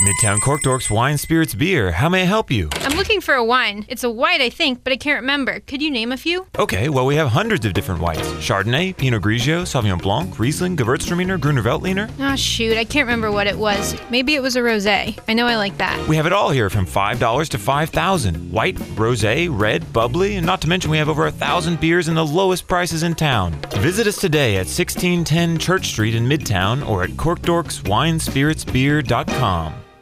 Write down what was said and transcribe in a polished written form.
Midtown Cork Dorks Wine Spirits Beer. How may I help you? I'm looking for a wine. It's a white, I think, but I can't remember. Could you name a few? Okay, well, we have hundreds of different whites. Chardonnay, Pinot Grigio, Sauvignon Blanc, Riesling, Gewürztraminer, Gruner Veltliner. Ah, shoot, I can't remember what it was. Maybe it was a rosé. I know I like that. We have it all here from $5 to $5,000. White, rosé, red, bubbly, and not to mention we have over 1,000 beers and the lowest prices in town. Visit us today at 1610 Church Street in Midtown or at corkdorkswinespiritsbeer.com.